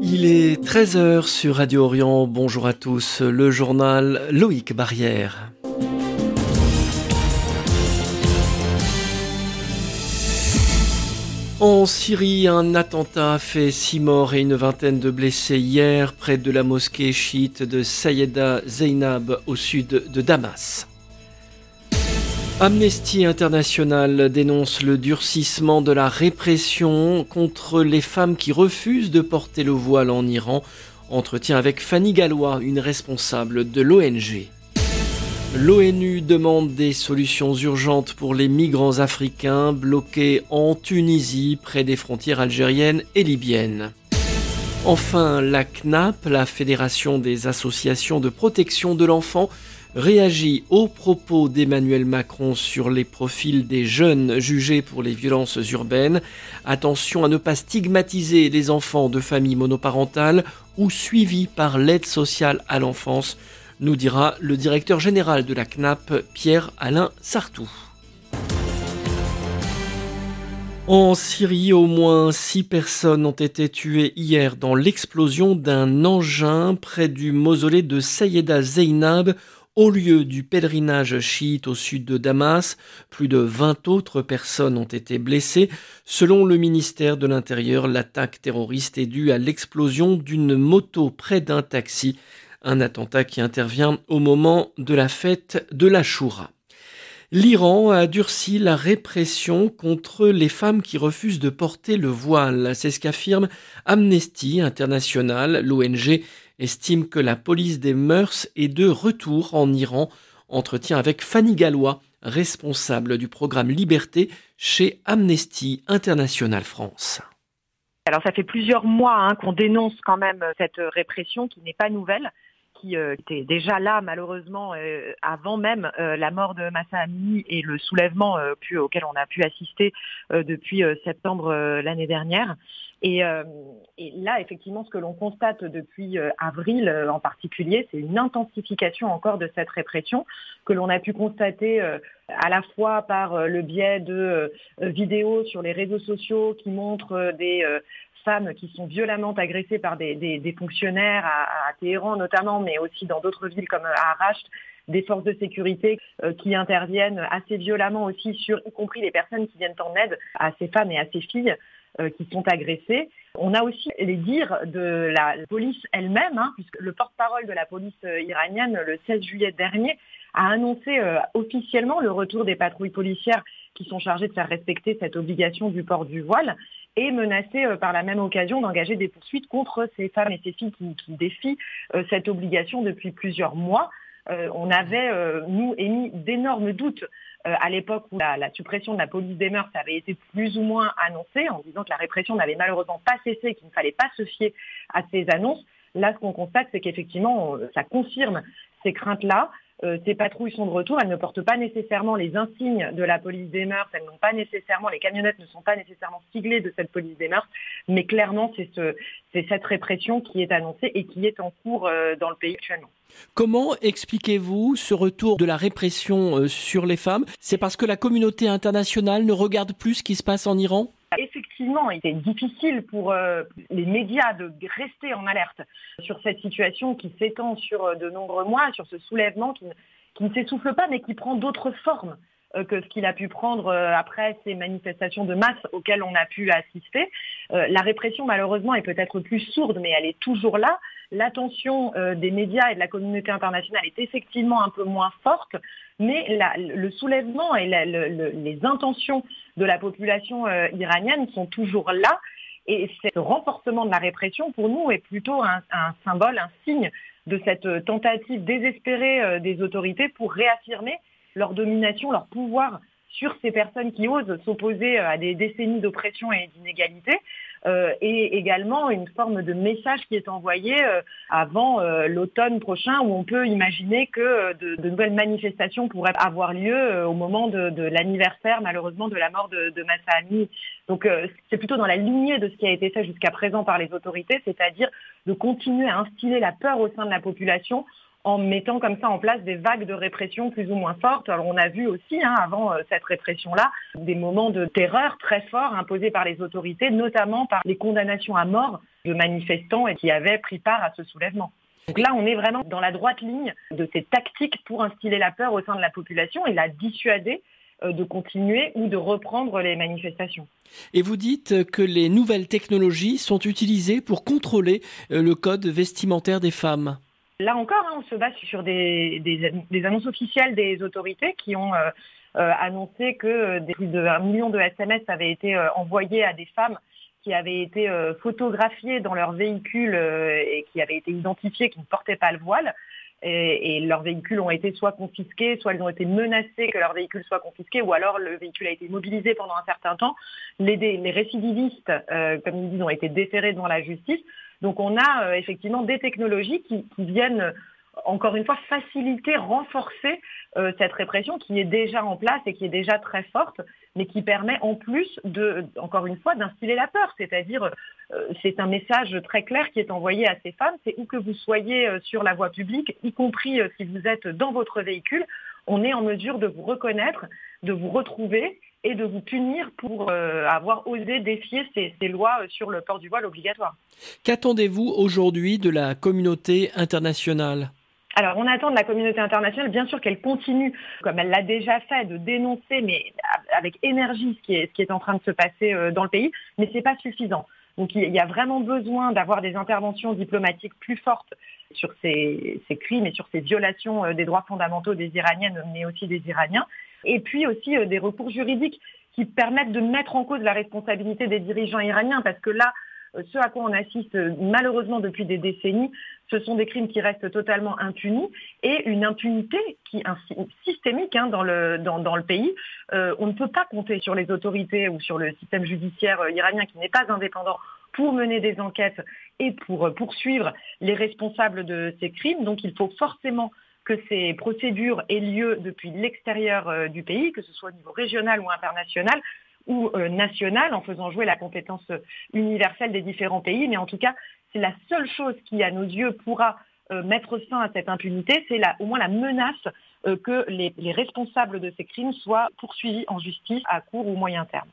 Il est 13 heures sur Radio Orient. Bonjour à tous. Le journal Loïc Barrière. En Syrie, un attentat a fait 6 morts et une vingtaine de blessés hier près de la mosquée chiite de Sayeda Zeynab au sud de Damas. Amnesty International dénonce le durcissement de la répression contre les femmes qui refusent de porter le voile en Iran. Entretien avec Fanny Gallois, une responsable de l'ONG. L'ONU demande des solutions urgentes pour les migrants africains bloqués en Tunisie, près des frontières algériennes et libyennes. Enfin, la CNAP, la Fédération des associations de protection de l'enfant, réagit aux propos d'Emmanuel Macron sur les profils des jeunes jugés pour les violences urbaines. Attention à ne pas stigmatiser les enfants de familles monoparentales ou suivis par l'aide sociale à l'enfance, nous dira le directeur général de la CNAP, Pierre-Alain Sartou. En Syrie, au moins 6 personnes ont été tuées hier dans l'explosion d'un engin près du mausolée de Sayeda Zeynab, au lieu du pèlerinage chiite au sud de Damas. Plus de 20 autres personnes ont été blessées. Selon le ministère de l'Intérieur, l'attaque terroriste est due à l'explosion d'une moto près d'un taxi. Un attentat qui intervient au moment de la fête de l'Achoura. L'Iran a durci la répression contre les femmes qui refusent de porter le voile. C'est ce qu'affirme Amnesty International. L'ONG estime que la police des mœurs est de retour en Iran. Entretien avec Fanny Gallois, responsable du programme Liberté chez Amnesty International France. Alors ça fait plusieurs mois qu'on dénonce quand même cette répression qui n'est pas nouvelle, qui était déjà là malheureusement avant même la mort de Mahsa Amini et le soulèvement auquel on a pu assister depuis septembre l'année dernière. Et là, effectivement, ce que l'on constate depuis avril en particulier, c'est une intensification encore de cette répression que l'on a pu constater à la fois par le biais de vidéos sur les réseaux sociaux qui montrent des femmes qui sont violemment agressées par des fonctionnaires à Téhéran notamment, mais aussi dans d'autres villes comme à Arach, des forces de sécurité qui interviennent assez violemment aussi sur, y compris les personnes qui viennent en aide à ces femmes et à ces filles qui sont agressées. On a aussi les dires de la police elle-même, puisque le porte-parole de la police iranienne, le 16 juillet dernier, a annoncé officiellement le retour des patrouilles policières qui sont chargées de faire respecter cette obligation du port du voile et menacé par la même occasion d'engager des poursuites contre ces femmes et ces filles qui défient cette obligation depuis plusieurs mois. On avait, nous, émis d'énormes doutes à l'époque où la suppression de la police des mœurs avait été plus ou moins annoncée, en disant que la répression n'avait malheureusement pas cessé, qu'il ne fallait pas se fier à ces annonces. Là, ce qu'on constate, c'est qu'effectivement, ça confirme ces craintes-là. Ces patrouilles sont de retour, elles ne portent pas nécessairement les insignes de la police des mœurs, elles n'ont pas nécessairement, les camionnettes ne sont pas nécessairement siglées de cette police des mœurs, mais clairement c'est cette répression qui est annoncée et qui est en cours dans le pays actuellement. Comment expliquez-vous ce retour de la répression sur les femmes ? C'est parce que la communauté internationale ne regarde plus ce qui se passe en Iran ? Effectivement, il est difficile pour les médias de rester en alerte sur cette situation qui s'étend sur de nombreux mois, sur ce soulèvement qui ne s'essouffle pas mais qui prend d'autres formes que ce qu'il a pu prendre après ces manifestations de masse auxquelles on a pu assister. La répression, malheureusement, est peut-être plus sourde, mais elle est toujours là. L'attention des médias et de la communauté internationale est effectivement un peu moins forte, mais le soulèvement et les intentions de la population iranienne sont toujours là. Et ce renforcement de la répression, pour nous, est plutôt un symbole, un signe de cette tentative désespérée des autorités pour réaffirmer leur domination, leur pouvoir sur ces personnes qui osent s'opposer à des décennies d'oppression et d'inégalité, et également une forme de message qui est envoyé avant l'automne prochain, où on peut imaginer que de nouvelles manifestations pourraient avoir lieu au moment de l'anniversaire, malheureusement, de la mort de Mahsa Amini. Donc c'est plutôt dans la lignée de ce qui a été fait jusqu'à présent par les autorités, c'est-à-dire de continuer à instiller la peur au sein de la population en mettant comme ça en place des vagues de répression plus ou moins fortes. Alors on a vu aussi, avant cette répression-là, des moments de terreur très forts imposés par les autorités, notamment par les condamnations à mort de manifestants qui avaient pris part à ce soulèvement. Donc là, on est vraiment dans la droite ligne de ces tactiques pour instiller la peur au sein de la population et la dissuader de continuer ou de reprendre les manifestations. Et vous dites que les nouvelles technologies sont utilisées pour contrôler le code vestimentaire des femmes. Là encore, on se base sur des annonces officielles des autorités qui ont annoncé que plus d'1 million de SMS avaient été envoyés à des femmes qui avaient été photographiées dans leur véhicule et qui avaient été identifiées, qui ne portaient pas le voile. Et leurs véhicules ont été soit confisqués, soit ils ont été menacés que leur véhicule soit confisqué, ou alors le véhicule a été mobilisé pendant un certain temps. Les récidivistes, comme ils disent, ont été déférés devant la justice. Donc on a effectivement des technologies qui viennent, encore une fois, faciliter, renforcer cette répression qui est déjà en place et qui est déjà très forte, mais qui permet en plus encore une fois, d'instiller la peur. C'est-à-dire, c'est un message très clair qui est envoyé à ces femmes, c'est où que vous soyez sur la voie publique, y compris si vous êtes dans votre véhicule, on est en mesure de vous reconnaître, de vous retrouver et de vous punir pour avoir osé défier ces lois sur le port du voile obligatoire. Qu'attendez-vous aujourd'hui de la communauté internationale ? Alors, on attend de la communauté internationale, bien sûr, qu'elle continue, comme elle l'a déjà fait, de dénoncer, mais avec énergie, ce qui est en train de se passer dans le pays, mais c'est pas suffisant. Donc, il y a vraiment besoin d'avoir des interventions diplomatiques plus fortes sur ces crimes et sur ces violations des droits fondamentaux des Iraniennes, mais aussi des Iraniens. Et puis aussi des recours juridiques qui permettent de mettre en cause la responsabilité des dirigeants iraniens, parce que là, ce à quoi on assiste malheureusement depuis des décennies, ce sont des crimes qui restent totalement impunis et une impunité systémique dans le pays. On ne peut pas compter sur les autorités ou sur le système judiciaire iranien qui n'est pas indépendant pour mener des enquêtes et pour poursuivre les responsables de ces crimes. Donc il faut forcément que ces procédures aient lieu depuis l'extérieur du pays, que ce soit au niveau régional ou international, ou national, en faisant jouer la compétence universelle des différents pays. Mais en tout cas, c'est la seule chose qui, à nos yeux, pourra mettre fin à cette impunité, c'est au moins la menace que les responsables de ces crimes soient poursuivis en justice à court ou moyen terme.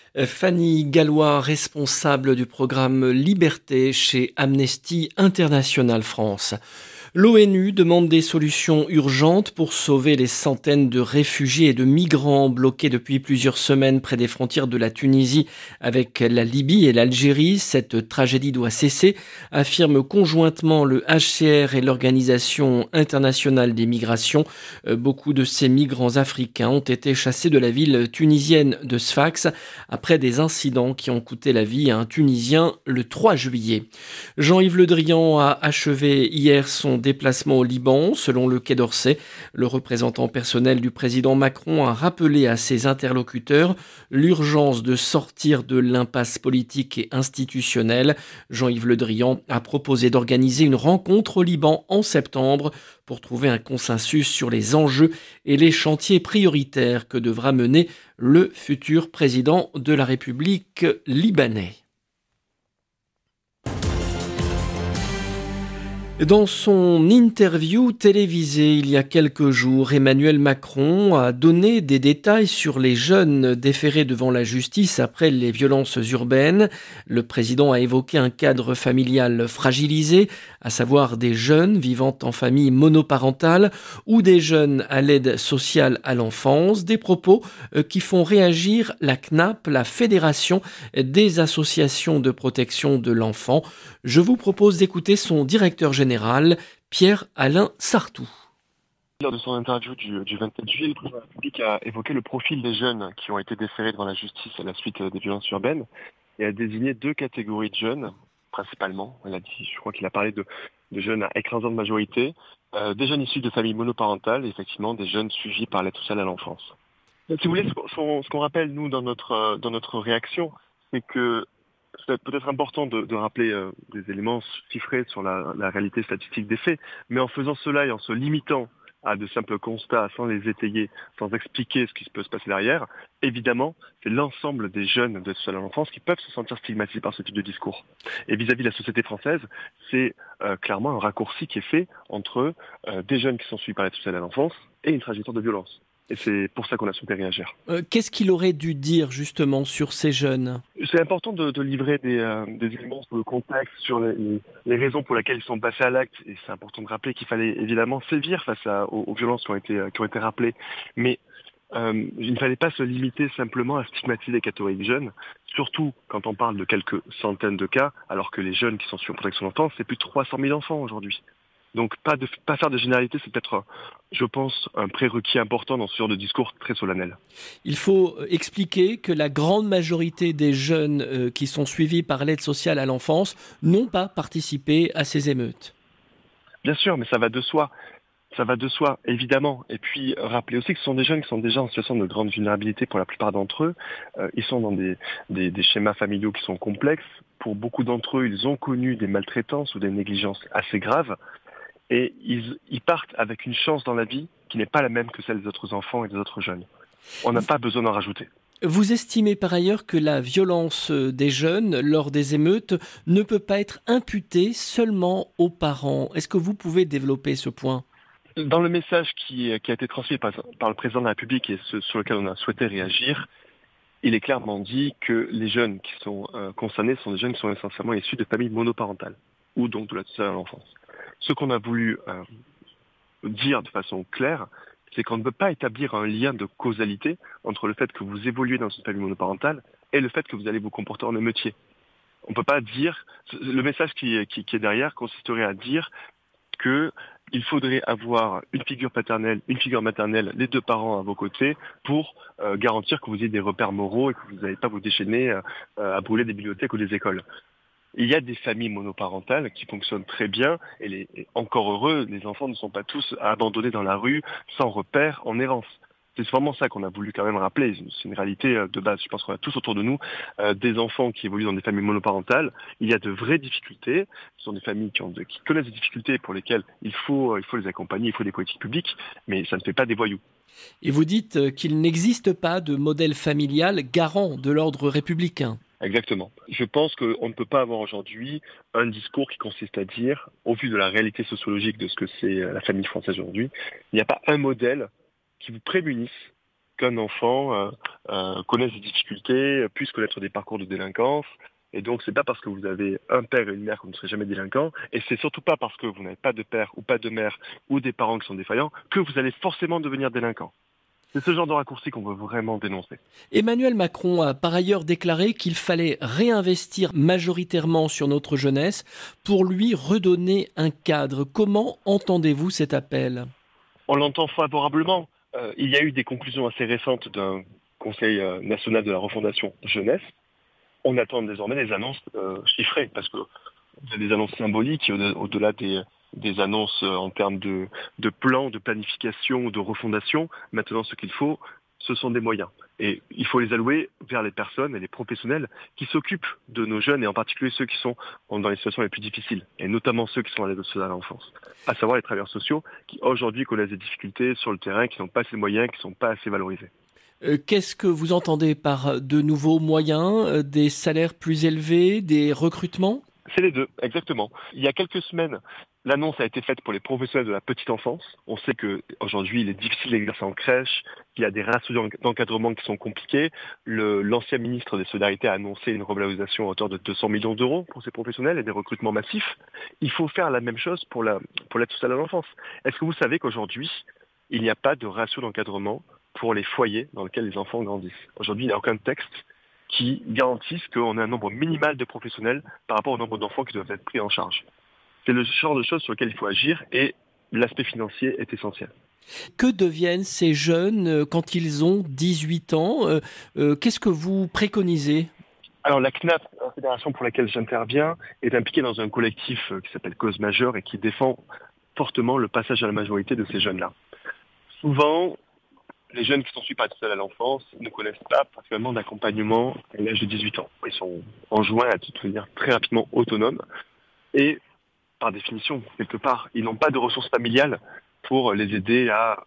Fanny Gallois, responsable du programme Liberté chez Amnesty International France. L'ONU demande des solutions urgentes pour sauver les centaines de réfugiés et de migrants bloqués depuis plusieurs semaines près des frontières de la Tunisie avec la Libye et l'Algérie. Cette tragédie doit cesser, affirment conjointement le HCR et l'Organisation internationale des migrations. Beaucoup de ces migrants africains ont été chassés de la ville tunisienne de Sfax après des incidents qui ont coûté la vie à un Tunisien le 3 juillet. Jean-Yves Le Drian a achevé hier son déplacement au Liban. Selon le Quai d'Orsay, le représentant personnel du président Macron a rappelé à ses interlocuteurs l'urgence de sortir de l'impasse politique et institutionnelle. Jean-Yves Le Drian a proposé d'organiser une rencontre au Liban en septembre pour trouver un consensus sur les enjeux et les chantiers prioritaires que devra mener le futur président de la République libanais. Dans son interview télévisée il y a quelques jours, Emmanuel Macron a donné des détails sur les jeunes déférés devant la justice après les violences urbaines. Le président a évoqué un cadre familial fragilisé, à savoir des jeunes vivant en famille monoparentale ou des jeunes à l'aide sociale à l'enfance, des propos qui font réagir la CNAP, la Fédération des associations de protection de l'enfant. Je vous propose d'écouter son directeur général, Pierre-Alain Sartou. Lors de son interview du 27 juillet, le président de la République a évoqué le profil des jeunes qui ont été déférés devant la justice à la suite des violences urbaines et a désigné 2 catégories de jeunes, principalement. Je crois qu'il a parlé de jeunes à écrasante majorité, des jeunes issus de familles monoparentales et effectivement des jeunes suivis par l'aide sociale à l'enfance. Si vous voulez, ce qu'on rappelle, nous, dans notre réaction, c'est que c'est peut-être important de rappeler des éléments chiffrés sur la réalité statistique des faits, mais en faisant cela et en se limitant à de simples constats sans les étayer, sans expliquer ce qui peut se passer derrière, évidemment, c'est l'ensemble des jeunes de seule à l'enfance qui peuvent se sentir stigmatisés par ce type de discours. Et vis-à-vis de la société française, c'est clairement un raccourci qui est fait entre des jeunes qui sont suivis par l'aide sociale à l'enfance et une trajectoire de violence. Et c'est pour ça qu'on a souhaité réagir. Qu'est-ce qu'il aurait dû dire justement sur ces jeunes ? C'est important de livrer des éléments sur le contexte, sur les raisons pour lesquelles ils sont passés à l'acte. Et c'est important de rappeler qu'il fallait évidemment sévir face aux violences qui ont été rappelées. Mais il ne fallait pas se limiter simplement à stigmatiser les catégories de jeunes, surtout quand on parle de quelques centaines de cas, alors que les jeunes qui sont sous protection d'enfance, c'est plus de 300 000 enfants aujourd'hui. Donc pas faire de généralité, c'est peut-être, je pense, un prérequis important dans ce genre de discours très solennel. Il faut expliquer que la grande majorité des jeunes qui sont suivis par l'aide sociale à l'enfance n'ont pas participé à ces émeutes. Bien sûr, mais ça va de soi. Ça va de soi, évidemment. Et puis, rappeler aussi que ce sont des jeunes qui sont déjà en situation de grande vulnérabilité pour la plupart d'entre eux. Ils sont dans des schémas familiaux qui sont complexes. Pour beaucoup d'entre eux, ils ont connu des maltraitances ou des négligences assez graves. Et ils partent avec une chance dans la vie qui n'est pas la même que celle des autres enfants et des autres jeunes. On n'a pas besoin d'en rajouter. Vous estimez par ailleurs que la violence des jeunes lors des émeutes ne peut pas être imputée seulement aux parents. Est-ce que vous pouvez développer ce point ? Dans le message qui a été transmis par le président de la République et sur lequel on a souhaité réagir, il est clairement dit que les jeunes qui sont concernés sont des jeunes qui sont essentiellement issus de familles monoparentales ou donc de l'aide sociale à l'enfance. Ce qu'on a voulu dire de façon claire, c'est qu'on ne peut pas établir un lien de causalité entre le fait que vous évoluez dans une famille monoparentale et le fait que vous allez vous comporter en émeutier. On ne peut pas dire... Le message qui est derrière consisterait à dire qu'il faudrait avoir une figure paternelle, une figure maternelle, les deux parents à vos côtés pour garantir que vous ayez des repères moraux et que vous n'allez pas vous déchaîner à brûler des bibliothèques ou des écoles. Il y a des familles monoparentales qui fonctionnent très bien et encore heureux, les enfants ne sont pas tous abandonnés dans la rue, sans repères, en errance. C'est vraiment ça qu'on a voulu quand même rappeler. C'est une réalité de base. Je pense qu'on a tous autour de nous des enfants qui évoluent dans des familles monoparentales. Il y a de vraies difficultés. Ce sont des familles qui connaissent des difficultés pour lesquelles il faut les accompagner, il faut des politiques publiques, mais ça ne fait pas des voyous. Et vous dites qu'il n'existe pas de modèle familial garant de l'ordre républicain. Exactement. Je pense qu'on ne peut pas avoir aujourd'hui un discours qui consiste à dire, au vu de la réalité sociologique de ce que c'est la famille française aujourd'hui, il n'y a pas un modèle qui vous prémunisse qu'un enfant connaisse des difficultés, puisse connaître des parcours de délinquance. Et donc, c'est pas parce que vous avez un père et une mère que vous ne serez jamais délinquant, et c'est surtout pas parce que vous n'avez pas de père ou pas de mère ou des parents qui sont défaillants que vous allez forcément devenir délinquant. C'est ce genre de raccourci qu'on veut vraiment dénoncer. Emmanuel Macron a par ailleurs déclaré qu'il fallait réinvestir majoritairement sur notre jeunesse pour lui redonner un cadre. Comment entendez-vous cet appel ? On l'entend favorablement. Il y a eu des conclusions assez récentes d'un Conseil national de la refondation jeunesse. On attend désormais des annonces chiffrées, parce que vous avez des annonces symboliques au-delà des annonces en termes de plans, de planification, de refondation. Maintenant, ce qu'il faut, ce sont des moyens. Et il faut les allouer vers les personnes et les professionnels qui s'occupent de nos jeunes, et en particulier ceux qui sont dans les situations les plus difficiles, et notamment ceux qui sont à l'aide sociale à l'enfance, à savoir les travailleurs sociaux qui aujourd'hui connaissent des difficultés sur le terrain, qui n'ont pas assez de moyens, qui ne sont pas assez valorisés. Qu'est-ce que vous entendez par de nouveaux moyens, des salaires plus élevés, des recrutements ? C'est les deux, exactement. Il y a quelques semaines, l'annonce a été faite pour les professionnels de la petite enfance. On sait qu'aujourd'hui, il est difficile d'exercer en crèche, qu'il y a des ratios d'encadrement qui sont compliqués. L'ancien ministre des Solidarités a annoncé une revalorisation à hauteur de 200 millions d'euros pour ces professionnels et des recrutements massifs. Il faut faire la même chose pour l'aide sociale à l'enfance. Est-ce que vous savez qu'aujourd'hui, il n'y a pas de ratio d'encadrement pour les foyers dans lesquels les enfants grandissent? Aujourd'hui, il n'y a aucun texte qui garantissent qu'on a un nombre minimal de professionnels par rapport au nombre d'enfants qui doivent être pris en charge. C'est le genre de choses sur lesquelles il faut agir, et l'aspect financier est essentiel. Que deviennent ces jeunes quand ils ont 18 ans ? Qu'est-ce que vous préconisez ? Alors la CNAP, la fédération pour laquelle j'interviens, est impliquée dans un collectif qui s'appelle Cause Majeure et qui défend fortement le passage à la majorité de ces jeunes-là. Souvent, les jeunes qui sont suivis par l'aide sociale à l'enfance ne connaissent pas particulièrement d'accompagnement à l'âge de 18 ans. Ils sont enjoints à devenir très rapidement autonomes et, par définition, quelque part, ils n'ont pas de ressources familiales pour les aider à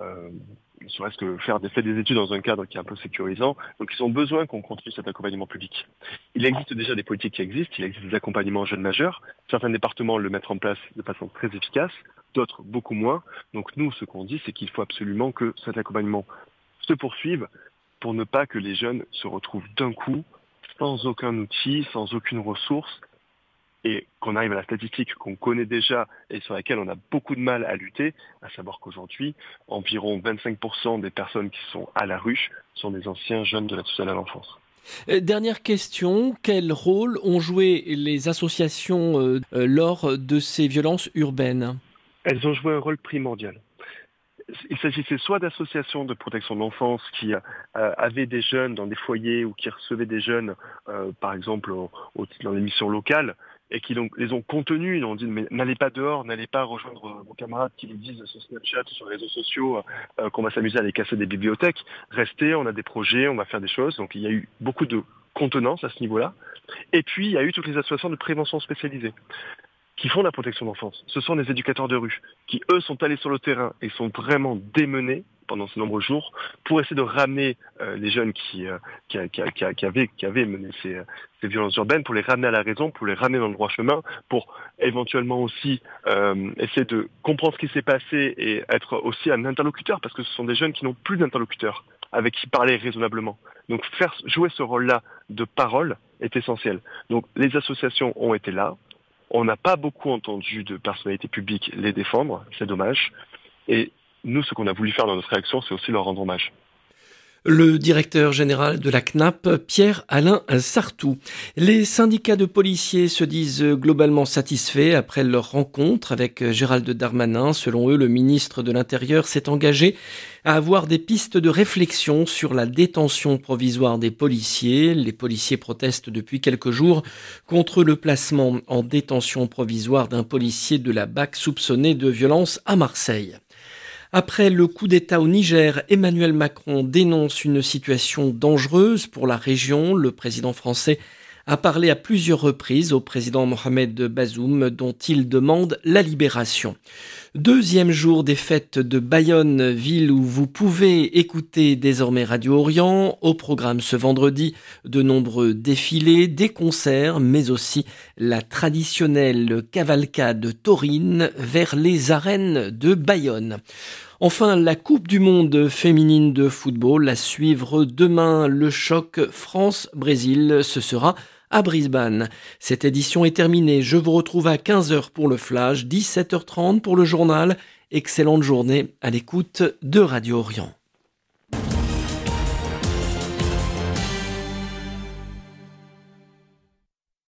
ne serait-ce que faire des études dans un cadre qui est un peu sécurisant. Donc ils ont besoin qu'on continue cet accompagnement public. Il existe déjà des politiques qui existent, il existe des accompagnements jeunes majeurs. Certains départements le mettent en place de façon très efficace, d'autres beaucoup moins. Donc nous, ce qu'on dit, c'est qu'il faut absolument que cet accompagnement se poursuive pour ne pas que les jeunes se retrouvent d'un coup sans aucun outil, sans aucune ressource, et qu'on arrive à la statistique qu'on connaît déjà et sur laquelle on a beaucoup de mal à lutter, à savoir qu'aujourd'hui, environ 25% des personnes qui sont à la rue sont des anciens jeunes de l'aide sociale à l'enfance. Dernière question, quel rôle ont joué les associations lors de ces violences urbaines ? Elles ont joué un rôle primordial. Il s'agissait soit d'associations de protection de l'enfance qui avaient des jeunes dans des foyers ou qui recevaient des jeunes, par exemple, dans les missions locales, et qui donc les ont contenus, ils ont dit mais n'allez pas dehors, n'allez pas rejoindre vos camarades qui les disent sur Snapchat ou sur les réseaux sociaux qu'on va s'amuser à aller casser des bibliothèques. Restez, on a des projets, on va faire des choses. Donc il y a eu beaucoup de contenance à ce niveau-là. Et puis il y a eu toutes les associations de prévention spécialisées qui font la protection d'enfance. Ce sont des éducateurs de rue qui, eux, sont allés sur le terrain et sont vraiment démenés pendant ces nombreux jours pour essayer de ramener les jeunes qui avaient mené ces violences urbaines, pour les ramener à la raison, pour les ramener dans le droit chemin, pour éventuellement aussi essayer de comprendre ce qui s'est passé et être aussi un interlocuteur, parce que ce sont des jeunes qui n'ont plus d'interlocuteur avec qui parler raisonnablement. Donc faire jouer ce rôle-là de parole est essentiel. Donc les associations ont été là. On n'a pas beaucoup entendu de personnalités publiques les défendre, c'est dommage. Et nous, ce qu'on a voulu faire dans notre réaction, c'est aussi leur rendre hommage. Le directeur général de la CNAP, Pierre-Alain Sartou. Les syndicats de policiers se disent globalement satisfaits après leur rencontre avec Gérald Darmanin. Selon eux, le ministre de l'Intérieur s'est engagé à avoir des pistes de réflexion sur la détention provisoire des policiers. Les policiers protestent depuis quelques jours contre le placement en détention provisoire d'un policier de la BAC soupçonné de violence à Marseille. Après le coup d'État au Niger, Emmanuel Macron dénonce une situation dangereuse pour la région. Le président français a parlé à plusieurs reprises au président Mohamed Bazoum, dont il demande la libération. Deuxième jour des fêtes de Bayonne, ville où vous pouvez écouter désormais Radio Orient. Au programme ce vendredi, de nombreux défilés, des concerts, mais aussi la traditionnelle cavalcade taurine vers les arènes de Bayonne. Enfin, la Coupe du monde féminine de football à suivre demain. Le choc France-Brésil, ce sera à Brisbane. Cette édition est terminée. Je vous retrouve à 15h pour le flash, 17h30 pour le journal. Excellente journée à l'écoute de Radio Orient.